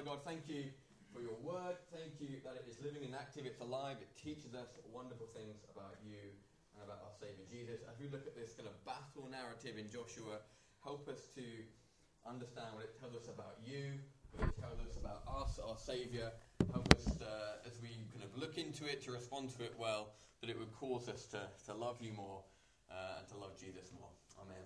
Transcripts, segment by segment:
Father God, thank you for your word. Thank you that it is living and active, it's alive, it teaches us wonderful things about you and about our Saviour Jesus. As we look at this kind of battle narrative in Joshua, help us to understand what it tells us about you, what it tells us about us, our Saviour. Help us, as we kind of look into it, to respond to it well, that it would cause us to love you more and to love Jesus more. Amen.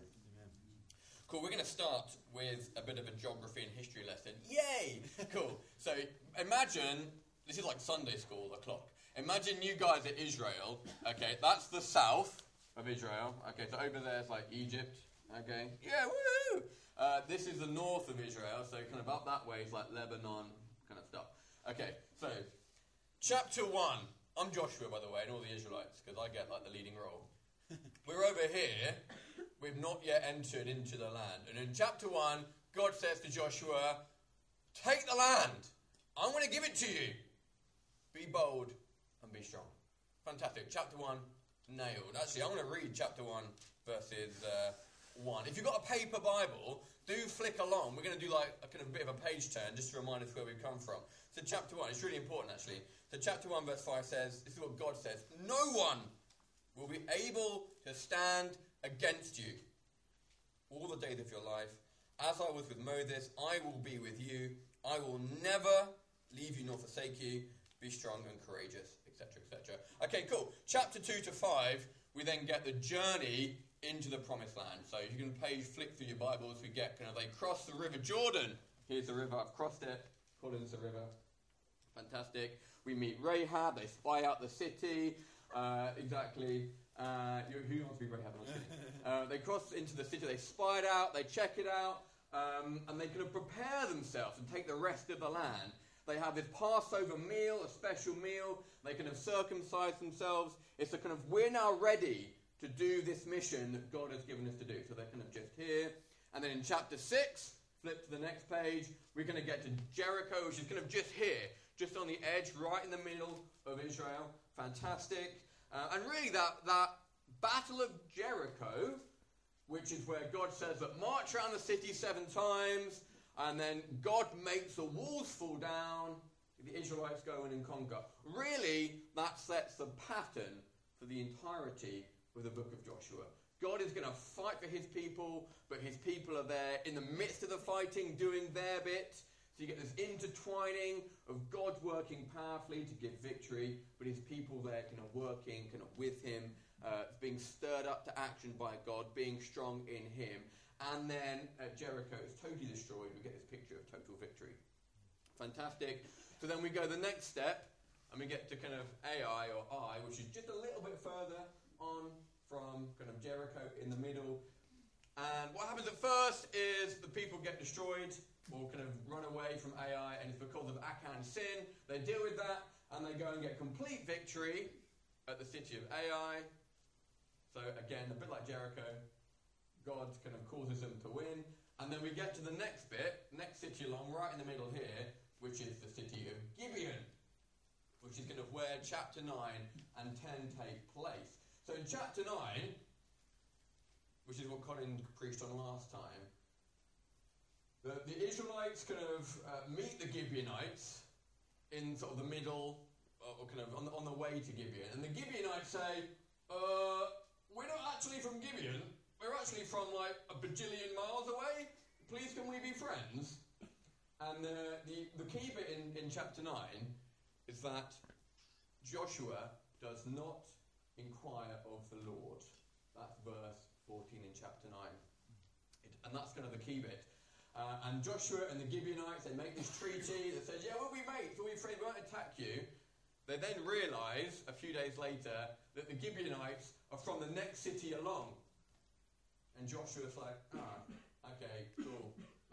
Cool, we're going to start with a bit of a geography and history lesson. Yay! Cool. So imagine, this is like Sunday school o'clock. Imagine you guys at Israel. Okay, that's the south of Israel. Okay, so over there is like Egypt. Okay, yeah, woo! This is the north of Israel, so kind of up that way is like Lebanon kind of stuff. Okay, so chapter 1. I'm Joshua, by the way, and all the Israelites, because I get like the leading role. We're over here. We've not yet entered into the land. And in chapter 1, God says to Joshua, take the land. I'm going to give it to you. Be bold and be strong. Fantastic. Chapter 1, nailed. Actually, I'm going to read chapter 1, verses 1. If you've got a paper Bible, do flick along. We're going to do like a kind of bit of a page turn just to remind us where we've come from. So chapter 1, it's really important actually. So chapter 1, verse 5 says, this is what God says, no one will be able to stand against you all the days of your life. As I was with Moses, I will be with you. I will never leave you nor forsake you. Be strong and courageous, etc., etc. Okay, cool. Chapter 2 to 5, we then get the journey into the promised land. So you can flick through your Bibles. We get kind of, they cross the river Jordan. Here's the river. I've crossed it. Collins the river. Fantastic. We meet Rahab. They spy out the city. Exactly. Who wants to be Rahab? They cross into the city, they spy it out, they check it out, and they kind of prepare themselves and take the rest of the land. They have this Passover meal, a special meal. They kind of circumcise themselves. It's a kind of, we're now ready to do this mission that God has given us to do. So they're kind of just here. And then in chapter 6, flip to the next page, we're going to get to Jericho, which is kind of just here, just on the edge, right in the middle of Israel. Fantastic. And really that Battle of Jericho, which is where God says that march around the city 7 times, and then God makes the walls fall down, the Israelites go in and conquer. Really, that sets the pattern for the entirety of the book of Joshua. God is going to fight for his people, but his people are there in the midst of the fighting, doing their bit. So you get this intertwining of God working powerfully to give victory, but his people there kind of working kind of with him, being stirred up to action by God, being strong in him. And then at Jericho, it's totally destroyed. We get this picture of total victory. Fantastic. So then we go the next step, and we get to kind of Ai or I, which is just a little bit further on from kind of Jericho in the middle. And what happens at first is the people get destroyed, or kind of run away from Ai, and it's because of Achan's sin. They deal with that, and they go and get complete victory at the city of Ai. So again, a bit like Jericho, God kind of causes them to win. And then we get to the next bit, next city along, right in the middle here, which is the city of Gibeon, which is kind of where chapter 9 and 10 take place. So in chapter 9, which is what Colin preached on last time, the Israelites kind of meet the Gibeonites in sort of the middle, or kind of on the way to Gibeon. And the Gibeonites say, we're not actually from Gibeon. We're actually from like a bajillion miles away. Please can we be friends? And the key bit in chapter 9 is that Joshua does not inquire of the Lord. That's verse 14 in chapter 9. And that's kind of the key bit. And Joshua and the Gibeonites, they make this treaty that says, yeah, we'll be mates, we'll be friends, we won't attack you. They then realise, a few days later, that the Gibeonites are from the next city along. And Joshua's like, okay, cool.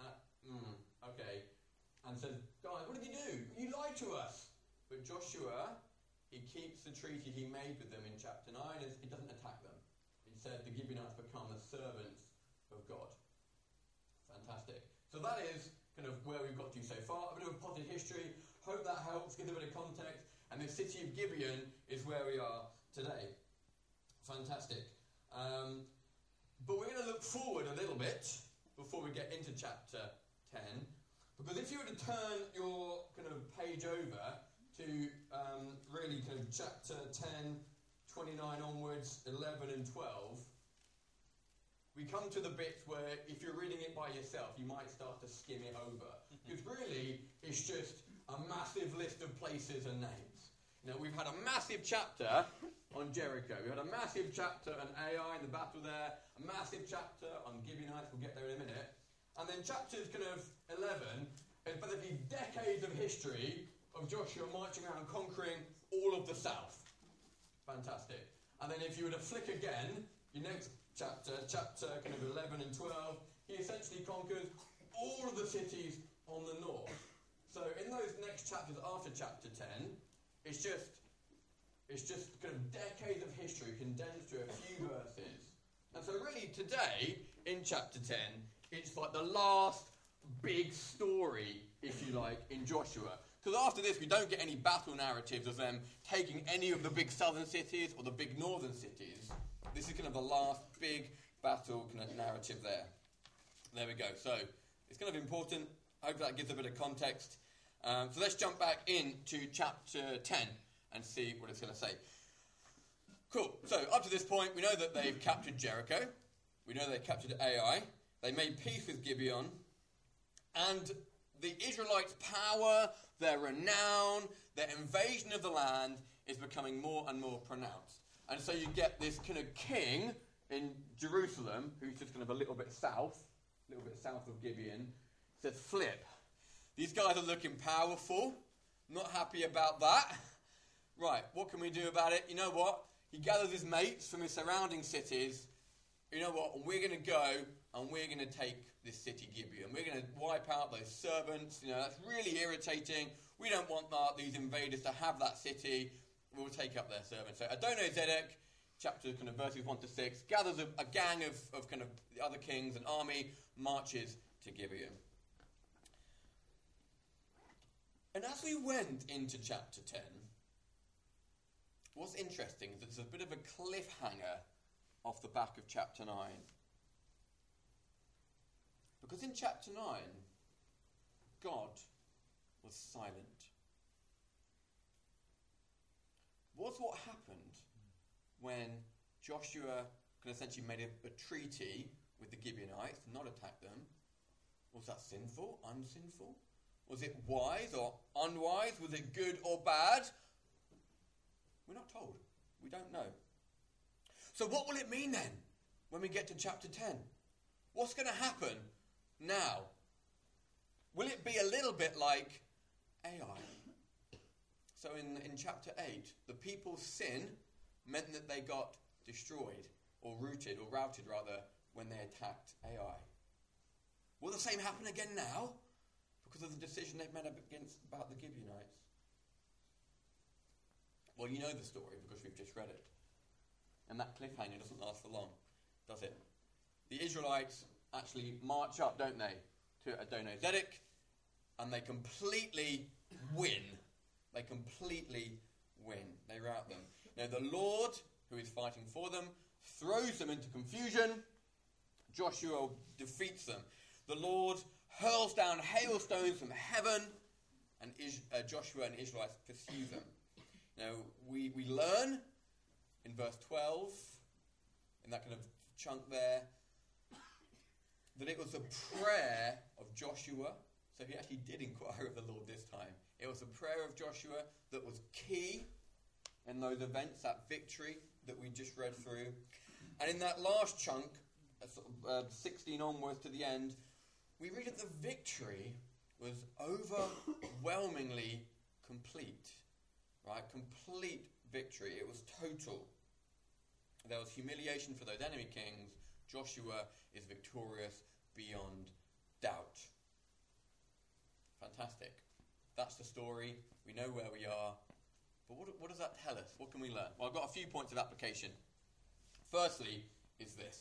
Okay. And says, guys, what did you do? You lied to us. But Joshua, he keeps the treaty he made with them in chapter 9. He doesn't attack them. Instead, the Gibeonites become the servants of God. Fantastic. So that is kind of where we've got to so far. A bit of a potted history. Hope that helps, give a bit of context. And the city of Gibeon is where we are today. Fantastic. But we're going to look forward a little bit before we get into chapter 10. Because if you were to turn your kind of page over to really kind of chapter 10, 29 onwards, 11 and 12, we come to the bits where if you're reading it by yourself, you might start to skim it over. Because really, it's just a massive list of places and names. You know, we've had a massive chapter on Jericho. We had a massive chapter on Ai and the battle there. A massive chapter on Gibeonites. We'll get there in a minute. And then chapters kind of 11 is basically decades of history of Joshua marching around conquering all of the south. Fantastic. And then if you were to flick again, your next chapter kind of 11 and 12, he essentially conquers all of the cities on the north. So in those next chapters after chapter 10, it's just kind of decades of history condensed to a few verses. And so really today, in chapter 10, it's like the last big story, if you like, in Joshua. Because after this, we don't get any battle narratives of them taking any of the big southern cities or the big northern cities. This is kind of the last big battle kind of narrative there. There we go. So it's kind of important. I hope that gives a bit of context. So let's jump back into chapter 10 and see what it's going to say. Cool. So up to this point, we know that they've captured Jericho. We know they captured Ai. They made peace with Gibeon. And the Israelites' power, their renown, their invasion of the land is becoming more and more pronounced. And so you get this kind of king in Jerusalem, who's just kind of a little bit south of Gibeon, says, flip. These guys are looking powerful. Not happy about that. Right, what can we do about it? You know what? He gathers his mates from his surrounding cities. You know what? We're going to go and we're going to take this city, Gibeon. We're going to wipe out those servants. You know, that's really irritating. We don't want these invaders to have that city. We'll take up their servants. So Adonizedek, chapter kind of verses 1 to 6, gathers a gang of kind of the other kings, an army, marches to Gibeon. And as we went into chapter 10, what's interesting is that there's a bit of a cliffhanger off the back of chapter 9. Because in chapter 9, God was silent. What's what happened when Joshua could essentially made a treaty with the Gibeonites to not attack them? Was that sinful, unsinful? Was it wise or unwise? Was it good or bad? We're not told. We don't know. So what will it mean then when we get to chapter 10? What's going to happen now? Will it be a little bit like Ai? So in chapter 8, the people's sin meant that they got destroyed or routed rather when they attacked Ai. Will the same happen again now because of the decision they've made about the Gibeonites? Well, you know the story because we've just read it. And that cliffhanger doesn't last for long, does it? The Israelites actually march up, don't they, to Adonizedek, and they completely win. They completely win. They rout them. Now the Lord, who is fighting for them, throws them into confusion. Joshua defeats them. The Lord hurls down hailstones from heaven, and Joshua and the Israelites pursue them. Now we learn in verse 12, in that kind of chunk there, that it was a prayer of Joshua. So he actually did inquire of the Lord this time. It was a prayer of Joshua that was key in those events, that victory that we just read through. And in that last chunk, 16 onwards to the end, we read that the victory was overwhelmingly complete. Right? Complete victory. It was total. There was humiliation for those enemy kings. Joshua is victorious beyond doubt. Fantastic. That's the story. We know where we are. But what does that tell us? What can we learn? Well, I've got a few points of application. Firstly is this.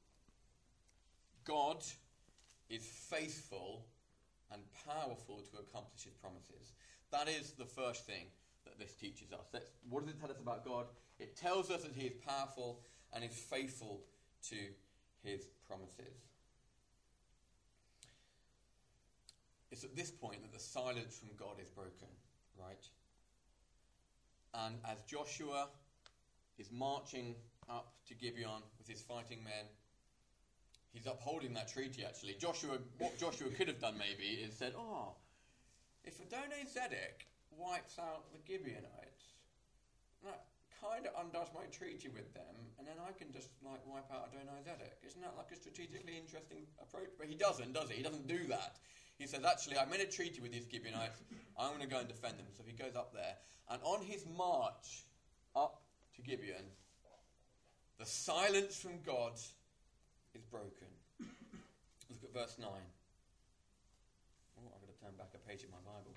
God is faithful and powerful to accomplish his promises. That is the first thing that this teaches us. What does it tell us about God? It tells us that he is powerful and is faithful to his promises. it's at this point that the silence from God is broken, right? And as Joshua is marching up to Gibeon with his fighting men, he's upholding that treaty, actually. What Joshua could have done, maybe, is said, if Adoni-Zedek wipes out the Gibeonites, that kind of undoes my treaty with them, and then I can just, wipe out Adoni-Zedek. Isn't that like a strategically interesting approach? But he doesn't, does he? He doesn't do that. He says, actually, I made a treaty with these Gibeonites. I'm going to go and defend them. So he goes up there. And on his march up to Gibeon, the silence from God is broken. Look at verse 9. Oh, I've got to turn back a page in my Bible.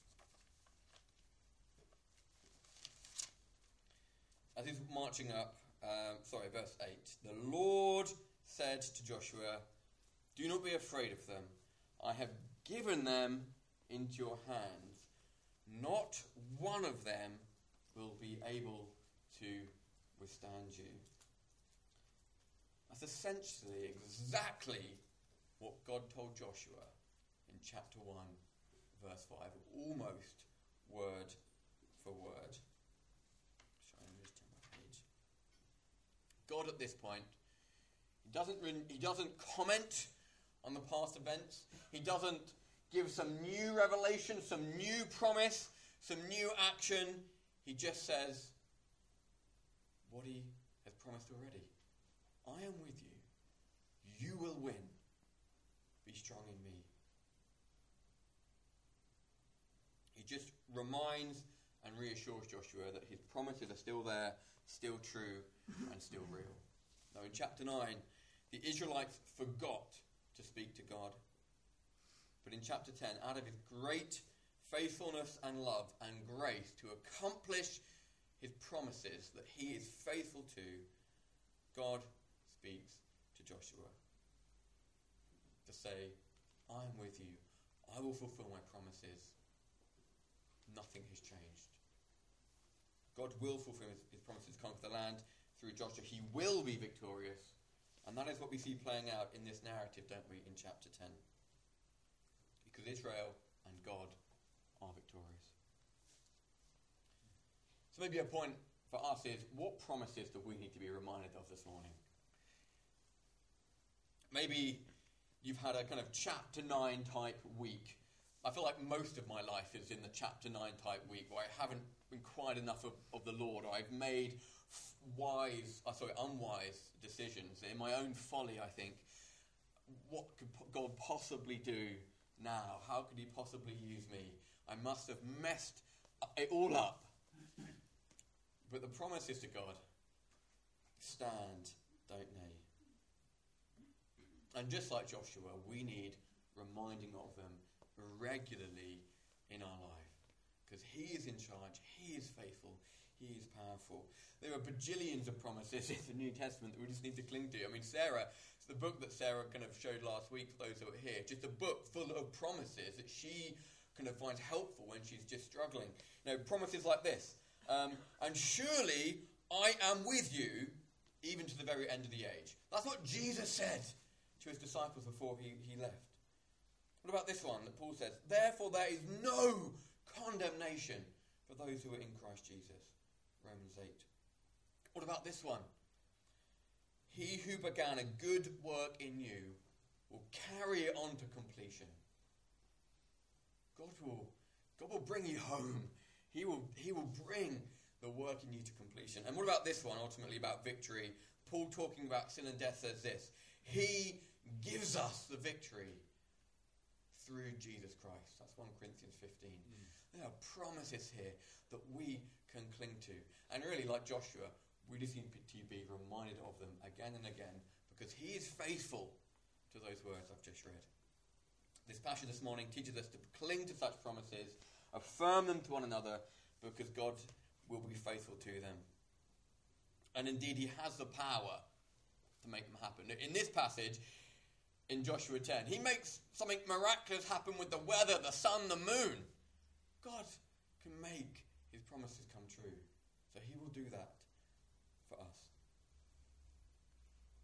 As he's marching up, verse 8. The Lord said to Joshua, do not be afraid of them. I have given them into your hands. Not one of them will be able to withstand you. That's essentially exactly what God told Joshua in chapter 1, verse 5, almost word for word. Sorry, let me just turn my page. God at this point, he doesn't comment on the past events. He doesn't give some new revelation, some new promise, some new action. He just says what he has promised already. I am with you. You will win. Be strong in me. He just reminds and reassures Joshua that his promises are still there, still true, and still real. Now in chapter 9, the Israelites forgot to speak to God. But in chapter 10, out of his great faithfulness and love and grace to accomplish his promises that he is faithful to, God speaks to Joshua to say, I am with you. I will fulfill my promises. Nothing has changed. God will fulfill his promises to conquer the land through Joshua. He will be victorious. And that is what we see playing out in this narrative, don't we, in chapter 10. Because Israel and God are victorious. So maybe a point for us is, what promises do we need to be reminded of this morning? Maybe you've had a kind of chapter 9 type week. I feel like most of my life is in the chapter 9 type week, where I haven't inquired enough of the Lord, or I've made unwise decisions in my own folly. I think, what could God possibly do now? How could he possibly use me? I must have messed it all up. But the promises to God stand, don't they? And just like Joshua, we need reminding of them regularly in our life. Because he is in charge, he is faithful, he is powerful. There are bajillions of promises in the New Testament that we just need to cling to. I mean, it's the book that Sarah kind of showed last week for those who were here. Just a book full of promises that she kind of finds helpful when she's just struggling. You know, promises like this. And surely I am with you even to the very end of the age. That's what Jesus said to his disciples before he left. What about this one that Paul says? Therefore there is no condemnation for those who are in Christ Jesus. Romans 8. What about this one? He who began a good work in you will carry it on to completion. God will bring you home. He will bring the work in you to completion. And what about this one, ultimately about victory? Paul, talking about sin and death, says this: he gives us the victory through Jesus Christ. That's 1 Corinthians 15. There are promises here that we can cling to. And really, like Joshua, we just need to be reminded of them again and again, because he is faithful to those words I've just read. This passage this morning teaches us to cling to such promises, affirm them to one another, because God will be faithful to them. And indeed, he has the power to make them happen. In this passage, in Joshua 10, he makes something miraculous happen with the weather, the sun, the moon. God can make his promises come true. So he will do that for us.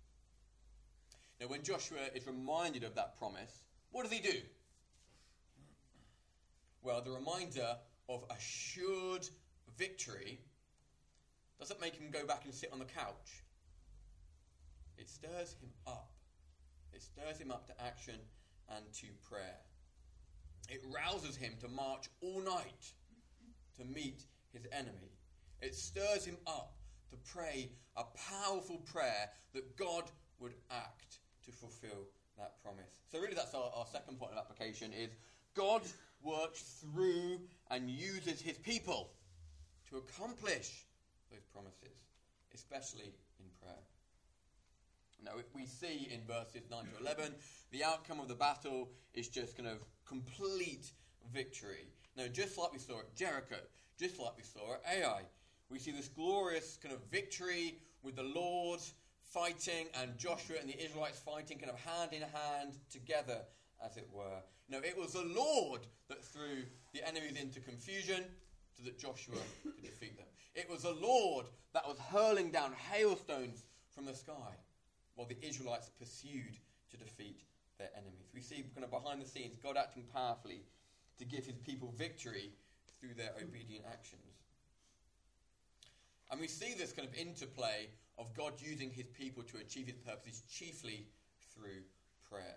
Now, when Joshua is reminded of that promise, what does he do? well, the reminder of assured victory doesn't make him go back and sit on the couch. It stirs him up. It stirs him up to action and to prayer. It rouses him to march all night to meet his enemy. It stirs him up to pray a powerful prayer that God would act to fulfill that promise. So really that's our second point of application is God works through and uses his people to accomplish those promises, especially in prayer. Now, if we see in verses 9 to 11, the outcome of the battle is just kind of complete victory. Now, just like we saw at Jericho, just like we saw at Ai, we see this glorious kind of victory with the Lord fighting and Joshua and the Israelites fighting kind of hand in hand together, as it were. You know, it was the Lord that threw the enemies into confusion so that Joshua could defeat them. It was the Lord that was hurling down hailstones from the sky while the Israelites pursued to defeat their enemies. We see kind of behind the scenes God acting powerfully to give his people victory through their obedient actions. And we see this kind of interplay of God using his people to achieve his purposes chiefly through prayer.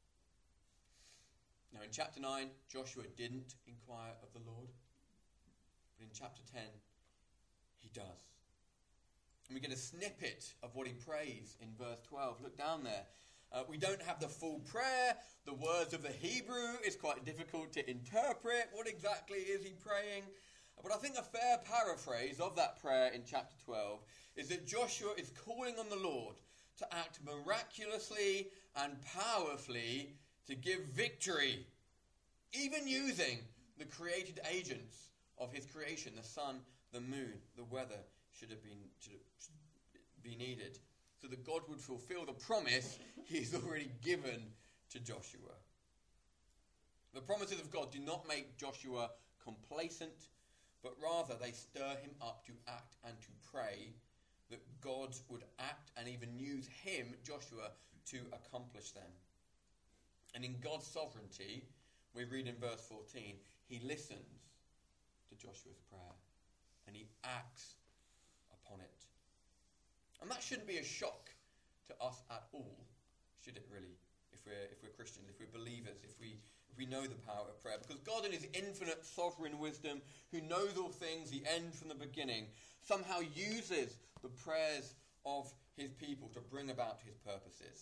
Now in chapter 9, Joshua didn't inquire of the Lord. But in chapter 10, he does. And we get a snippet of what he prays in verse 12. Look down there. We don't have the full prayer. The words of the Hebrew is quite difficult to interpret. What exactly is he praying? But I think a fair paraphrase of that prayer in chapter 12 is that Joshua is calling on the Lord to act miraculously and powerfully to give victory, even using the created agents of his creation, the sun, the moon, the weather should be needed, so that God would fulfill the promise he's already given to Joshua. The promises of God do not make Joshua complacent, but rather they stir him up to act and to pray that God would act and even use him, Joshua, to accomplish them. And in God's sovereignty, we read in verse 14, he listens to Joshua's prayer and he acts upon it. And that shouldn't be a shock to us at all, should it really? If we're Christians, if we're believers, if we know the power of prayer. Because God in his infinite sovereign wisdom, who knows all things, the end from the beginning, somehow uses the prayers of his people to bring about his purposes.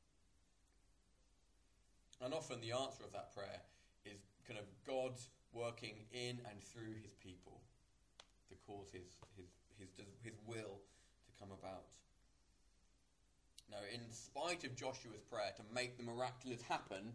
And often the answer of that prayer is kind of God working in and through his people to cause his will to come about. Now, in spite of Joshua's prayer to make the miraculous happen,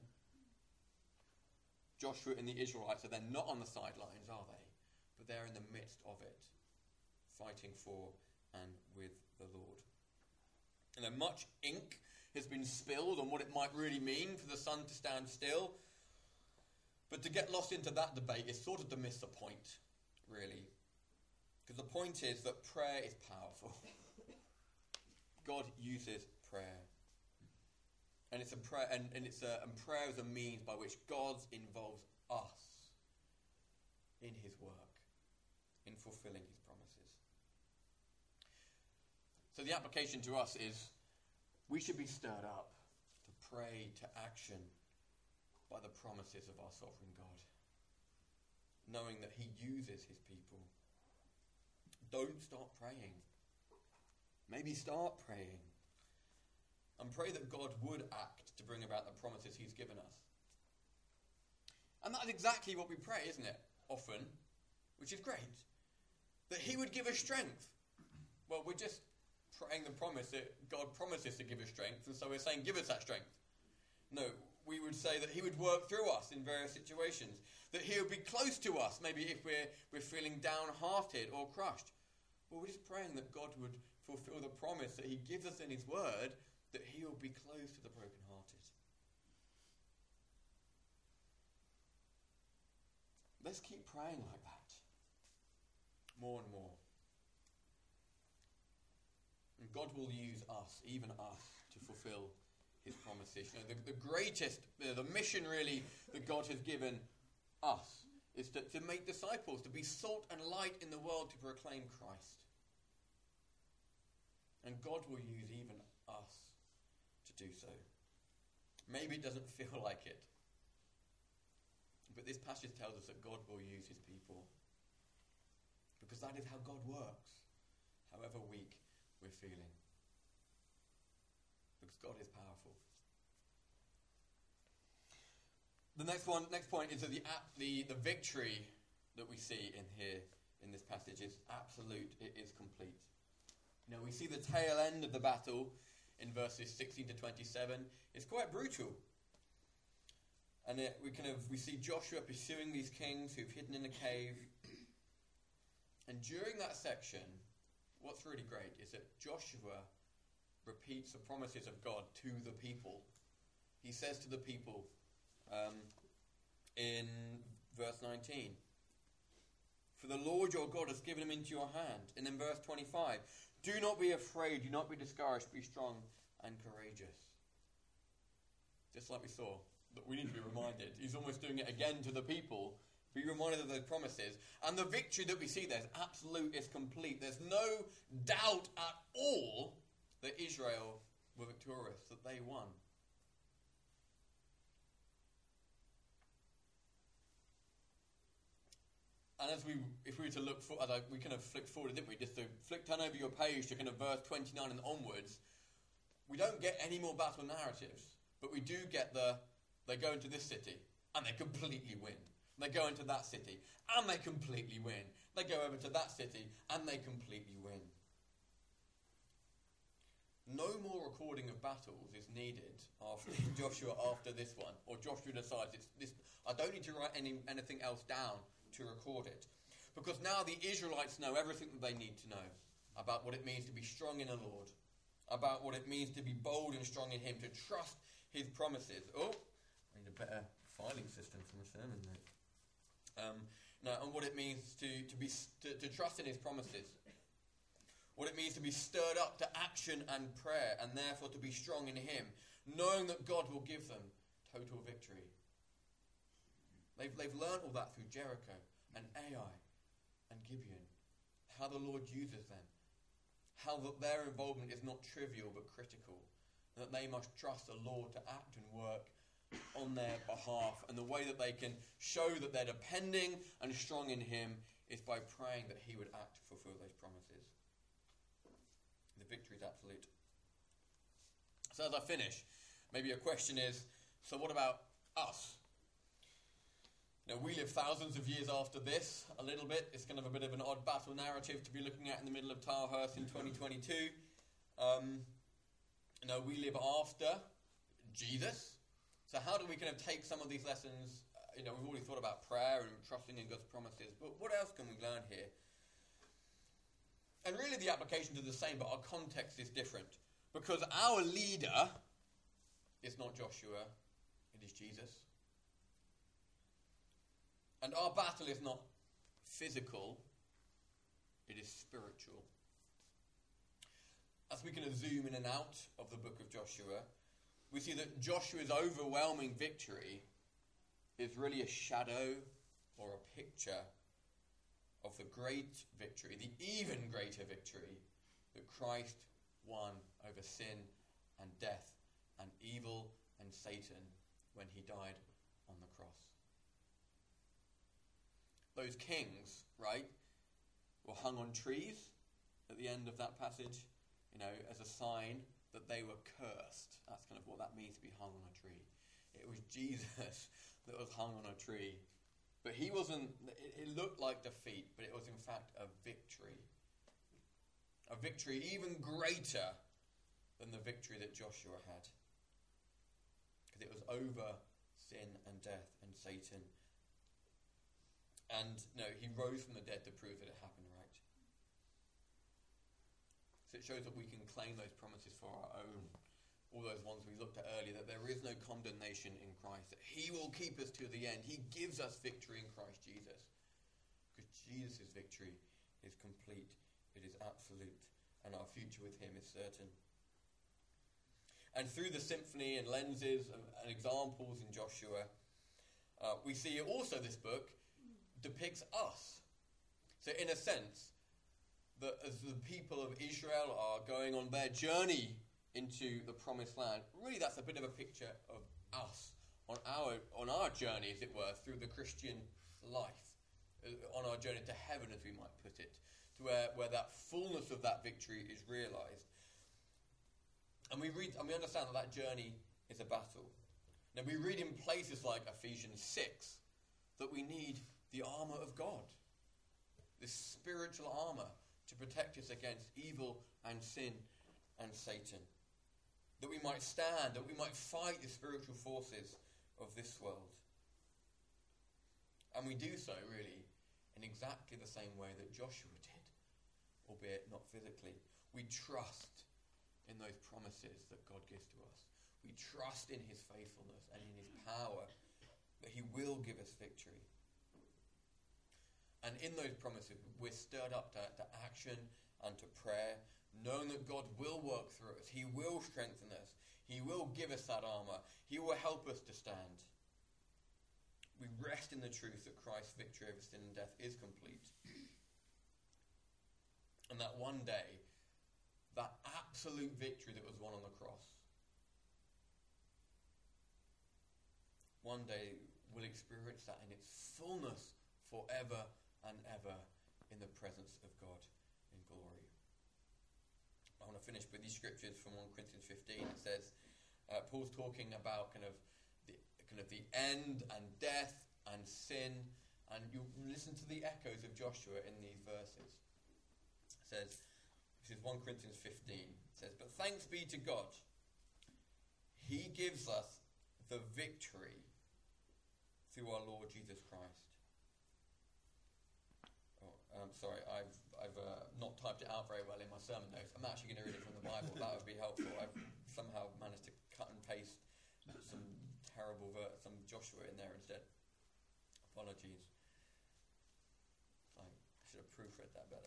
Joshua and the Israelites are then not on the sidelines, are they? But they're in the midst of it, fighting for and with the Lord. And then much ink has been spilled on what it might really mean for the sun to stand still. But to get lost into that debate is sort of to miss the point, really. Because the point is that prayer is powerful. God uses prayer. And it's a prayer, and prayer is a means by which God involves us in his work, in fulfilling his promises. So the application to us is we should be stirred up to pray to action by the promises of our sovereign God, knowing that he uses his people. Don't stop praying. Maybe start praying. And pray that God would act to bring about the promises he's given us. And that's exactly what we pray, isn't it? Often, which is great. That he would give us strength. Well, we're just praying the promise that God promises to give us strength, and so we're saying, give us that strength. No, we would say that he would work through us in various situations. That he would be close to us, maybe if we're feeling downhearted or crushed. Well, we're just praying that God would fulfill the promise that he gives us in his word, that he will be close to the brokenhearted. Let's keep praying like that. More and more. And God will use us, even us, to fulfill his promises. You know, the greatest, the mission really that God has given us is to make disciples, to be salt and light in the world, to proclaim Christ. And God will use even us to do so. Maybe it doesn't feel like it, but this passage tells us that God will use his people, because that is how God works, however weak we're feeling. Because God is powerful. The next point is that the victory that we see in here, in this passage, is absolute, it is complete. You know, we see the tail end of the battle in verses 16 to 27. It's quite brutal. And we see Joshua pursuing these kings who've hidden in a cave. And during that section, what's really great is that Joshua repeats the promises of God to the people. He says to the people in verse 19, "For the Lord your God has given him into your hand." And in verse 25, "Do not be afraid, do not be discouraged, be strong and courageous." Just like we saw, that we need to be reminded. He's almost doing it again to the people. Be reminded of those promises. And the victory that we see there is absolute, it's complete. There's no doubt at all that Israel were victorious, that they won. And if we were to look for, we kind of flicked forward, didn't we? Just to turn over your page to kind of verse 29 and onwards, we don't get any more battle narratives, but we do get they go into this city and they completely win. They go into that city and they completely win. They go over to that city and they completely win. No more recording of battles is needed after Joshua after this one, or Joshua decides I don't need to write anything else down to record it, because now the Israelites know everything that they need to know about what it means to be strong in the Lord, about what it means to be bold and strong in him, to trust his promises. I need a better filing system for my sermon note. And what it means to trust in his promises. What it means to be stirred up to action and prayer, and therefore to be strong in him, knowing that God will give them total victory. They've learned all that through Jericho and Ai and Gibeon. How the Lord uses them. How that their involvement is not trivial but critical. And that they must trust the Lord to act and work on their behalf. And the way that they can show that they're depending and strong in him is by praying that he would act to fulfill those promises. The victory is absolute. So as I finish, maybe a question is, so what about us? Now, we live thousands of years after this, a little bit. It's kind of a bit of an odd battle narrative to be looking at in the middle of Tilehurst in 2022. We live after Jesus. So how do we kind of take some of these lessons? We've already thought about prayer and trusting in God's promises, but what else can we learn here? And really the applications are the same, but our context is different. Because our leader is not Joshua, it is Jesus. And our battle is not physical, it is spiritual. As we kind of zoom in and out of the book of Joshua, we see that Joshua's overwhelming victory is really a shadow or a picture of the great victory, the even greater victory that Christ won over sin and death and evil and Satan when he died on the cross. Those kings, right, were hung on trees at the end of that passage, as a sign that they were cursed. That's kind of what that means to be hung on a tree. It was Jesus that was hung on a tree. But he wasn't, it looked like defeat, but it was in fact a victory. A victory even greater than the victory that Joshua had. Because it was over sin and death and Satan. And he rose from the dead to prove that it happened, right? So it shows that we can claim those promises for our own. All those ones we looked at earlier, that there is no condemnation in Christ, that he will keep us to the end. He gives us victory in Christ Jesus. Because Jesus' victory is complete, it is absolute, and our future with him is certain. And through the symphony and lenses and examples in Joshua, we see also this book depicts us. So in a sense, that as the people of Israel are going on their journey into the promised land, really that's a bit of a picture of us on our journey, as it were, through the Christian life, on our journey to heaven, as we might put it, to where that fullness of that victory is realised. And we understand that journey is a battle. Now we read in places like Ephesians 6 that we need the armour of God, this spiritual armour to protect us against evil and sin and Satan. That we might stand, that we might fight the spiritual forces of this world. And we do so, really, in exactly the same way that Joshua did, albeit not physically. We trust in those promises that God gives to us. We trust in his faithfulness and in his power that he will give us victory. And in those promises, we're stirred up to action and to prayer, knowing that God will work through us. He will strengthen us. He will give us that armour. He will help us to stand. We rest in the truth that Christ's victory over sin and death is complete. And that one day, that absolute victory that was won on the cross, one day we'll experience that in its fullness forever and ever in the presence of God in glory. I want to finish with these scriptures from 1 Corinthians 15. It says, Paul's talking about kind of the end and death and sin, and you listen to the echoes of Joshua in these verses. It says, this is 1 Corinthians 15. It says, but thanks be to God, he gives us the victory through our Lord Jesus Christ. Sorry, I've not typed it out very well in my sermon notes. I'm actually going to read it from the Bible. That would be helpful. I've somehow managed to cut and paste some some Joshua in there instead. Apologies. I should have proofread that better.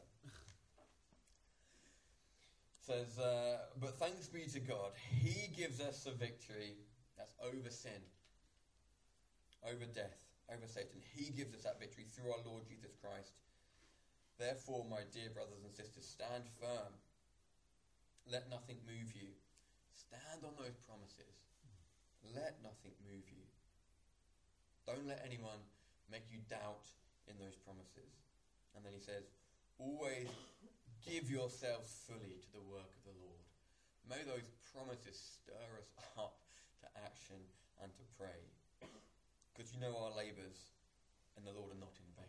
Says, but thanks be to God, he gives us the victory that's over sin, over death, over Satan. He gives us that victory through our Lord Jesus Christ. Therefore, my dear brothers and sisters, stand firm. Let nothing move you. Stand on those promises. Let nothing move you. Don't let anyone make you doubt in those promises. And then he says, always give yourselves fully to the work of the Lord. May those promises stir us up to action and to pray. Because you know our labours in the Lord are not in vain.